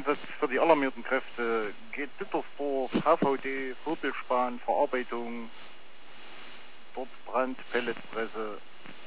Einsatz für die alarmierten Kräfte geht Dittersdorf, HVD, Viertelspan, Verarbeitung, dort Brand, Pelletpresse,